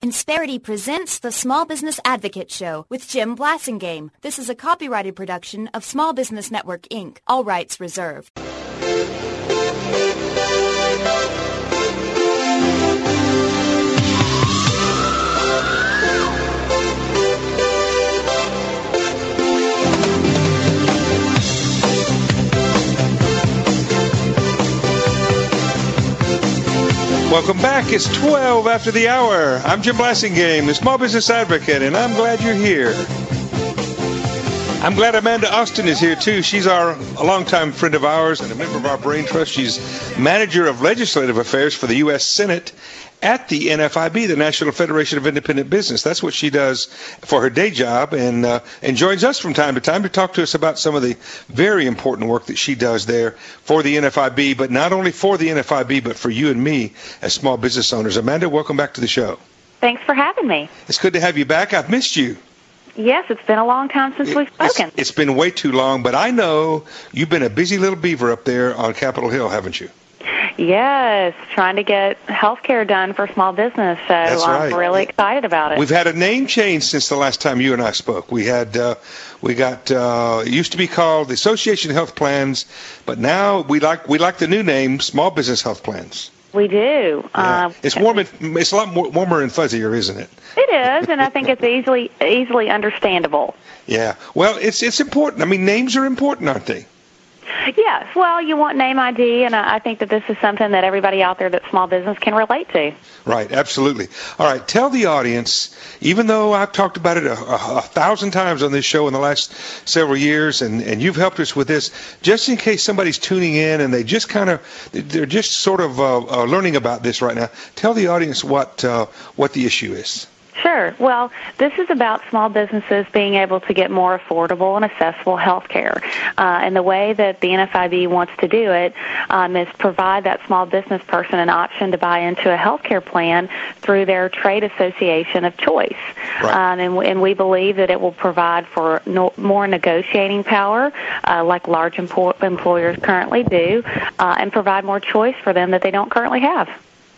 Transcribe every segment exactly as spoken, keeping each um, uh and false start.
Insperity presents the Small Business Advocate Show with Jim Blasingame. This is a copyrighted production of Small Business Network, Incorporated. All rights reserved. Welcome back. It's twelve after the hour. I'm Jim Blasingame, the Small Business Advocate, and I'm glad you're here. I'm glad Amanda Austin is here, too. She's our a longtime friend of ours and a member of our Brain Trust. She's Manager of Legislative Affairs for the U S Senate at the N F I B, the National Federation of Independent Business. That's what she does for her day job, and uh, and joins us from time to time to talk to us about some of the very important work that she does there for the N F I B, but not only for the N F I B, but for you and me as small business owners. Amanda, welcome back to the show. Thanks for having me. It's good to have you back. I've missed you. Yes, it's been a long time since we've spoken. It's, it's been way too long, but I know you've been a busy little beaver up there on Capitol Hill, haven't you? Yes, trying to get health care done for small business, so That's I'm right. really excited about it. We've had a name change since the last time you and I spoke. We had, uh, we got, uh, it used to be called the Association of Health Plans, but now we like we like the new name, Small Business Health Plans. We do. Yeah. Uh, it's warm. And, it's a lot more, warmer and fuzzier, isn't it? It is, and I think it's easily easily understandable. Yeah. Well, it's it's important. I mean, names are important, aren't they? Yes. Well, you want name I D, and I think that this is something that everybody out there that's small business can relate to. Right. Absolutely. All right. Tell the audience, even though I've talked about it a, a, a thousand times on this show in the last several years, and, and you've helped us with this, just in case somebody's tuning in and they just kind of, they're just sort of uh, uh, learning about this right now, tell the audience what uh, what the issue is. Sure. Well, this is about small businesses being able to get more affordable and accessible health care. Uh, and the way that the N F I B wants to do it um, is provide that small business person an option to buy into a health care plan through their trade association of choice. Right. Um, and, and we believe that it will provide for no, more negotiating power, uh, like large empo- employers currently do, uh, and provide more choice for them that they don't currently have.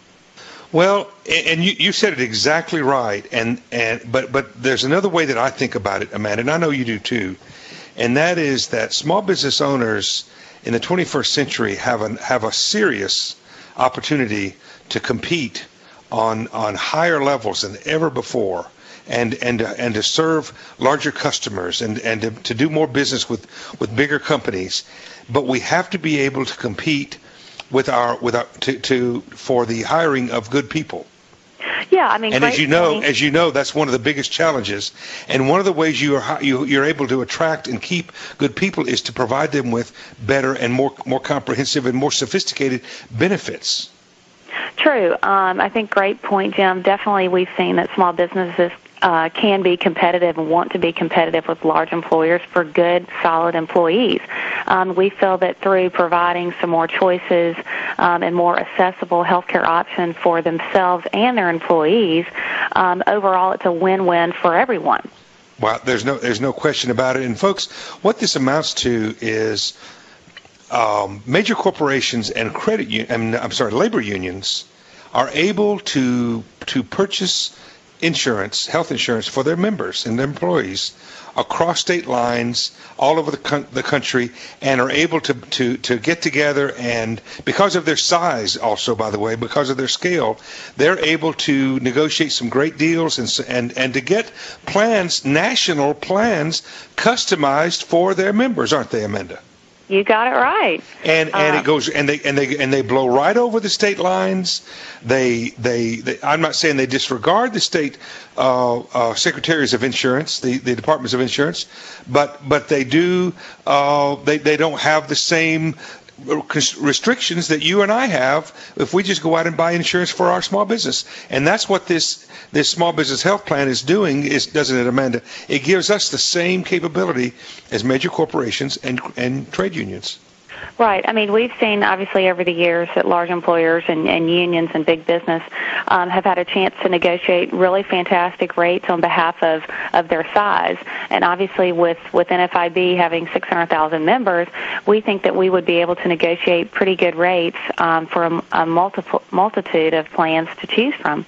Well, and you, you said it exactly right, and, and but but there's another way that I think about it, Amanda, and I know you do too, and that is that small business owners in the twenty-first century have a have a serious opportunity to compete on on higher levels than ever before, and and and to serve larger customers and and to, to do more business with with bigger companies, but we have to be able to compete with our with our to, to for the hiring of good people. Yeah, I mean, and as you know, point. as you know, that's one of the biggest challenges. And one of the ways you are you, you're able to attract and keep good people is to provide them with better and more more comprehensive and more sophisticated benefits. True. Um, I think great point, Jim. Definitely, we've seen that small businesses Uh, can be competitive and want to be competitive with large employers for good, solid employees. Um, we feel that through providing some more choices um, and more accessible healthcare options for themselves and their employees, um, overall it's a win-win for everyone. Well, there's no there's no question about it. And folks, what this amounts to is um, major corporations and credit un- I'm, I'm sorry, labor unions are able to to purchase insurance, health insurance for their members and their employees across state lines all over the, con- the country, and are able to, to, to get together, and because of their size also, by the way, because of their scale, they're able to negotiate some great deals and and, and to get plans, national plans, customized for their members, aren't they, Amanda? You got it right. And and uh, it goes and they and they and they blow right over the state lines. They they, they I'm not saying they disregard the state uh, uh, secretaries of insurance, the, the departments of insurance, but but they do uh, they they don't have the same restrictions that you and I have if we just go out and buy insurance for our small business. And that's what this this small business health plan is doing, is doesn't it, Amanda? It gives us the same capability as major corporations and and trade unions. Right. I mean, we've seen, obviously, over the years that large employers and, and unions and big business um, have had a chance to negotiate really fantastic rates on behalf of, of their size. And obviously, with, with N F I B having six hundred thousand members, we think that we would be able to negotiate pretty good rates um, for a, a multiple, multitude of plans to choose from.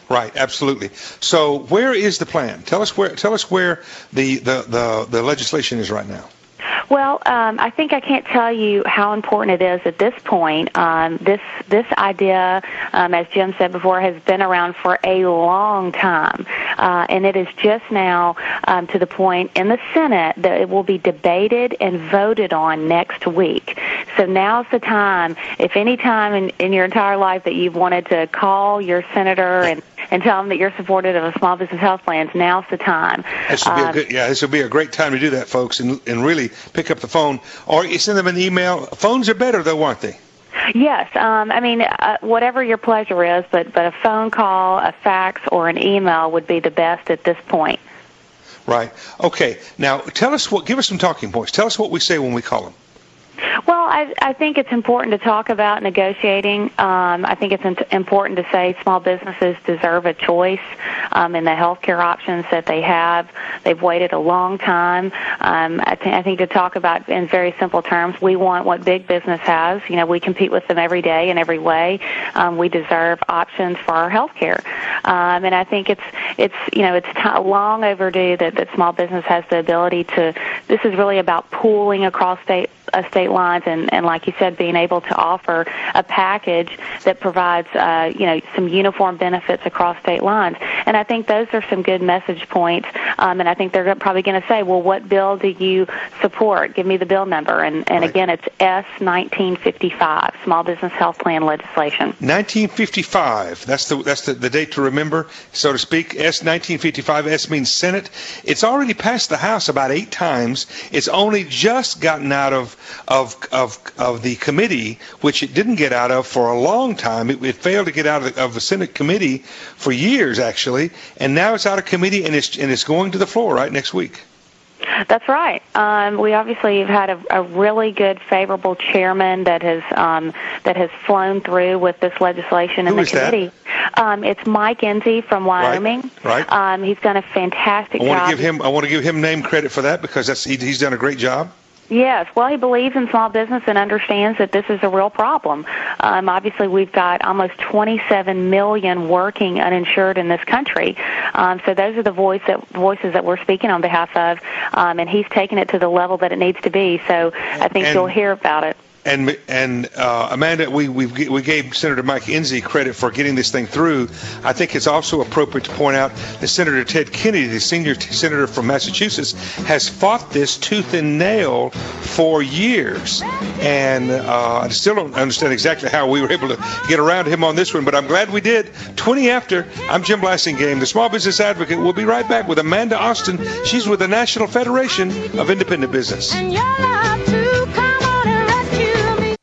Right, absolutely. So where is the plan? Tell us where. Tell us where the the, the, the legislation is right now. Well, um, I think I can't tell you how important it is at this point. Um, this this idea, um, as Jim said before, has been around for a long time, uh, and it is just now um, to the point in the Senate that it will be debated and voted on next week. So now's the time. If any time in, in your entire life that you've wanted to call your senator and and tell them that you're supportive of a small business health plan, now's the time. This would be um, a good, yeah, this would be a great time to do that, folks, and and really pick up the phone, or you send them an email. Phones are better, though, aren't they? Yes. Um, I mean, uh, whatever your pleasure is, but, but a phone call, a fax, or an email would be the best at this point. Right. Okay. Now, tell us what. Give us some talking points. Tell us what we say when we call them. Well, I, I think it's important to talk about negotiating. Um, I think it's in- important to say small businesses deserve a choice um, in the healthcare options that they have. They've waited a long time. Um, I, th- I think to talk about in very simple terms, we want what big business has. You know, we compete with them every day in every way. Um, we deserve options for our healthcare, um, and I think it's it's you know it's t- long overdue that, that small business has the ability to. This is really about pooling across state. Uh, state lines and, and, like you said, being able to offer a package that provides, uh, you know, some uniform benefits across state lines. And I think those are some good message points. Um, and I think they're probably going to say, well, what bill do you support? Give me the bill number. And, and right. again, it's S nineteen fifty-five, Small Business Health Plan legislation. nineteen fifty-five. That's the that's the, the date to remember, so to speak. S nineteen fifty-five. S means Senate. It's already passed the House about eight times. It's only just gotten out of of of of the committee, which it didn't get out of for a long time. It, it failed to get out of the, of the Senate committee for years, actually, and now it's out of committee and it's and it's going to the floor right next week. That's right. Um, we obviously have had a, a really good, favorable chairman that has um, that has flown through with this legislation in Who the committee. Um, it's Mike Enzi from Wyoming. Right. right. Um, he's done a fantastic I want job. to give him. I want to give him name credit for that because that's he, he's done a great job. Yes, well, he believes in small business and understands that this is a real problem. Um, obviously, we've got almost twenty-seven million working uninsured in this country. Um, so those are the voice that, voices that we're speaking on behalf of, um, and he's taken it to the level that it needs to be. So I think and, you'll hear about it. And and uh, Amanda, we we we gave Senator Mike Enzi credit for getting this thing through. I think it's also appropriate to point out that Senator Ted Kennedy, the senior t- senator from Massachusetts, has fought this tooth and nail for years. And uh, I still don't understand exactly how we were able to get around him on this one, but I'm glad we did. twenty after, I'm Jim Blassingame, the Small Business Advocate. We'll be right back with Amanda Austin. She's with the National Federation of Independent Business. And you're up to come on and rescue me.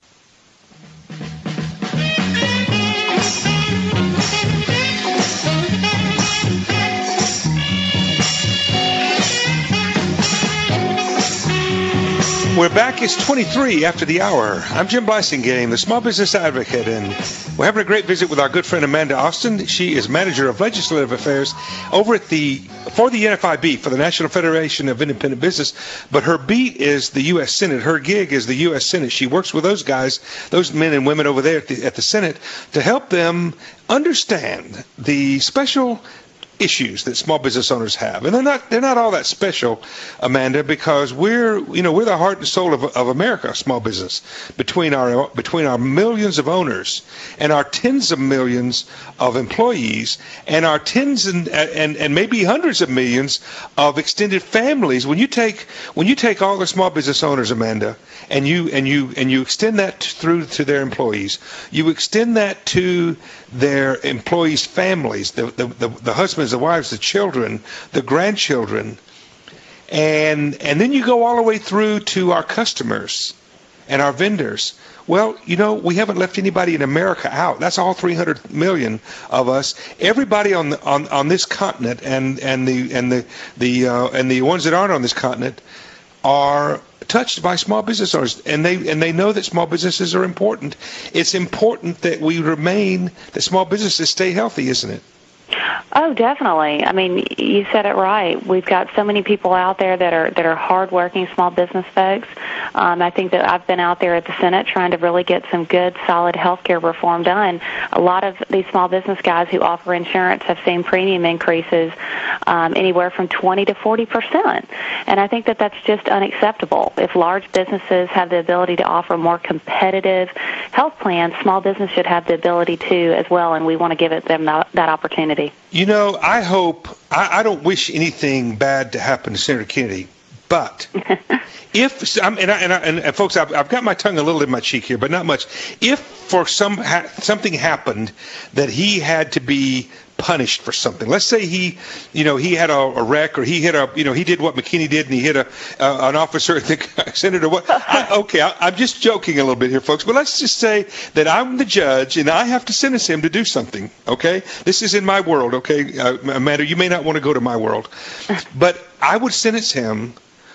We're back. It's twenty-three after the hour. I'm Jim Blassingame, the Small Business Advocate, and we're having a great visit with our good friend Amanda Austin. She is Manager of Legislative Affairs over at the for the N F I B, for the National Federation of Independent Business, but her beat is the U S Senate. Her gig is the U S Senate. She works with those guys, those men and women over there at the, at the Senate, to help them understand the special issues that small business owners have, and they're not they're not all that special, Amanda, because we're you know we're the heart and soul of, of America, small business. Between our between our millions of owners and our tens of millions of employees and our tens and and and maybe hundreds of millions of extended families, when you take when you take all the small business owners, Amanda, and you and you and you extend that through to their employees, you extend that to their employees' families, the the, the, the husbands, the wives, the children, the grandchildren, and and then you go all the way through to our customers and our vendors. Well, you know, we haven't left anybody in America out. That's all three hundred million of us. Everybody on the, on on this continent, and and the and the the uh, and the ones that aren't on this continent are touched by small business owners, and they and they know that small businesses are important. It's important that we remain, that small businesses stay healthy, isn't it? Oh, definitely. I mean, you said it right. We've got so many people out there that are that are hardworking small business folks. Um, I think that I've been out there at the Senate trying to really get some good, solid health care reform done. A lot of these small business guys who offer insurance have seen premium increases um, anywhere from twenty to forty percent. And I think that that's just unacceptable. If large businesses have the ability to offer more competitive health plans, small business should have the ability to as well, and we want to give it them that, that opportunity. You know, I hope, I, I don't wish anything bad to happen to Senator Kennedy, but if, and, I, and, I, and folks, I've, I've got my tongue a little in my cheek here, but not much. If for some ha, something happened that he had to be punished for something, let's say he, you know, he had a, a wreck, or he hit a, you know, he did what McKinney did, and he hit a uh, an officer, I think, senator. What? I, okay, I, I'm just joking a little bit here, folks, but let's just say that I'm the judge and I have to sentence him to do something. Okay, this is in my world. Okay, uh, Amanda, you may not want to go to my world, but I would sentence him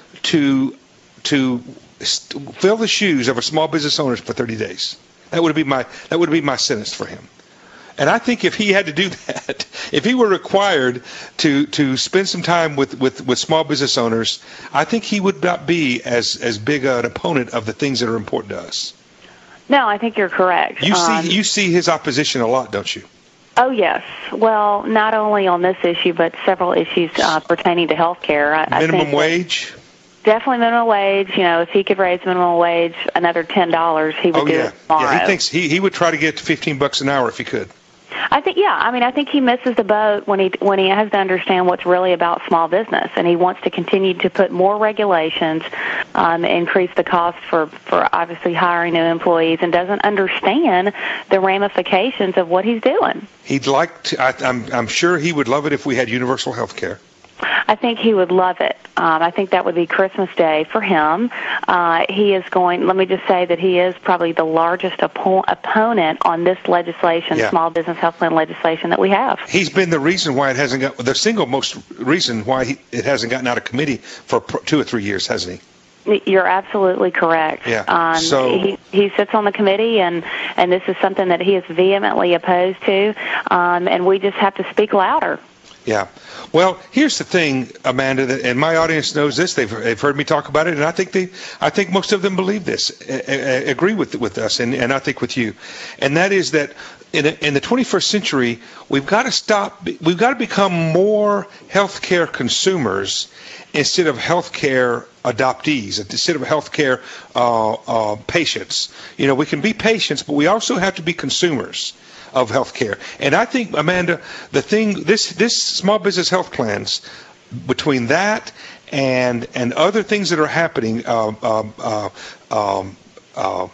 to to st- fill the shoes of a small business owner for thirty days. That would be my that would be my sentence for him. And I think if he had to do that, if he were required to to spend some time with, with, with small business owners, I think he would not be as, as big an opponent of the things that are important to us. No, I think you're correct. You see Um, you see his opposition a lot, don't you? Oh, yes. Well, not only on this issue, but several issues uh, pertaining to health care. I, I Minimum think that- wage? Definitely minimum wage. You know, if he could raise minimum wage another ten dollars, he would Oh do yeah, it tomorrow. yeah. He thinks he, he would try to get to fifteen bucks an hour if he could. I think, yeah. I mean, I think he misses the boat when he when he has to understand what's really about small business, and he wants to continue to put more regulations, um, increase the cost for for obviously hiring new employees, and doesn't understand the ramifications of what he's doing. He'd like to. I, I'm I'm sure he would love it if we had universal health care. I think he would love it. Um, I think that would be Christmas Day for him. Uh, he is going, let me just say that he is probably the largest oppo- opponent on this legislation, Yeah. small business health plan legislation that we have. He's been the reason why it hasn't got the single most reason why he, it hasn't gotten out of committee for pr- two or three years, hasn't he? You're absolutely correct. Yeah. Um, So- he, he sits on the committee, and, and this is something that he is vehemently opposed to, um, and we just have to speak louder. Yeah. Well, here's the thing, Amanda, that, and my audience knows this. They've they've heard me talk about it, and I think they, I think most of them believe this, a, a, agree with with us, and, and I think with you, and that is that in a, in the twenty-first century, we've got to stop. We've got to become more healthcare consumers instead of healthcare adoptees, instead of healthcare uh, uh, patients. You know, we can be patients, but we also have to be consumers of healthcare. And I think, Amanda, the thing, this this small business health plans, between that and and other things that are happening, uh, uh, uh, um, uh,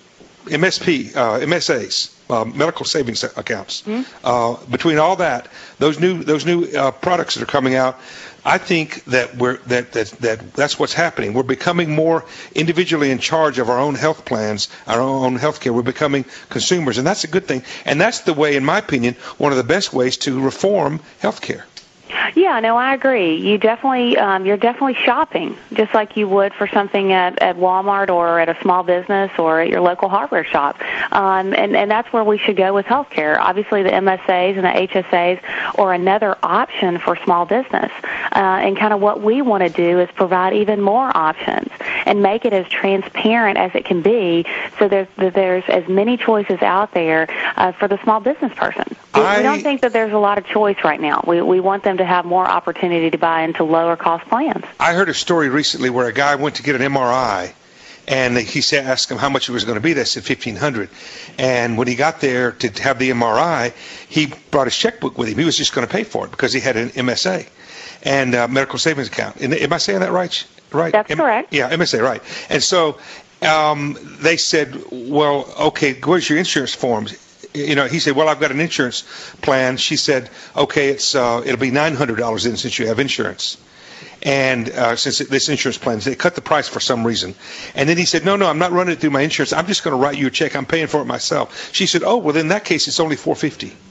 M S P, uh, M S As, uh, medical savings accounts, mm-hmm. uh, between all that, those new those new uh, products that are coming out, I think that we're that, that that that's what's happening. We're becoming more individually in charge of our own health plans, our own health care. We're becoming consumers, and that's a good thing. And that's the way, in my opinion, one of the best ways to reform health care. Yeah, no, I agree. You definitely, um, you're definitely shopping just like you would for something at, at Walmart or at a small business or at your local hardware shop. Um, and, and that's where we should go with healthcare. Obviously, the M S As and the H S As are another option for small business. Uh, and kind of what we want to do is provide even more options and make it as transparent as it can be, so there's there's as many choices out there uh, for the small business person. We, I, we don't think that there's a lot of choice right now. We we want them to have more opportunity to buy into lower cost plans. I heard a story recently where a guy went to get an M R I, and he said, asked him how much it was going to be. They said fifteen hundred dollars. And when he got there to have the M R I, he brought his checkbook with him. He was just going to pay for it because he had an M S A and uh, medical savings account. And, am I saying that right? Right. That's M- correct. Yeah, M S A, right. And so um, they said, well, okay, where's your insurance forms? You know, he said, well, I've got an insurance plan. She said, okay, it's uh, it'll be nine hundred dollars then since you have insurance. And uh, since it, this insurance plan, they cut the price for some reason. And then he said, no, no, I'm not running it through my insurance. I'm just going to write you a check. I'm paying for it myself. She said, oh, well, in that case, it's only four hundred fifty dollars.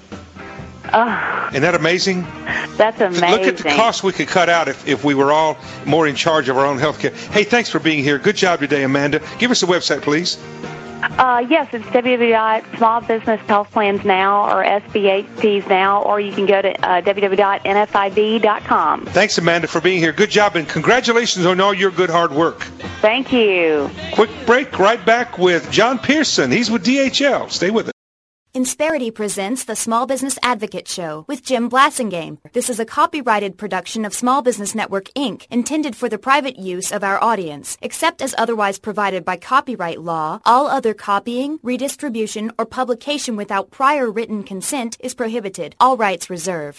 Oh, Isn't that amazing? that's amazing. Look at the costs we could cut out if, if we were all more in charge of our own health care. Hey, thanks for being here. Good job today, Amanda. Give us a website, please. Uh, yes, it's w w w dot small business health plans now or S B H Ps now, or you can go to uh, w w w dot n f i b dot com. Thanks, Amanda, for being here. Good job, and congratulations on all your good hard work. Thank you. Quick break, right back with John Pearson. He's with D H L. Stay with us. Insperity presents the Small Business Advocate Show with Jim Blassingame. This is a copyrighted production of Small Business Network, Incorporated, intended for the private use of our audience. Except as otherwise provided by copyright law, all other copying, redistribution, or publication without prior written consent is prohibited. All rights reserved.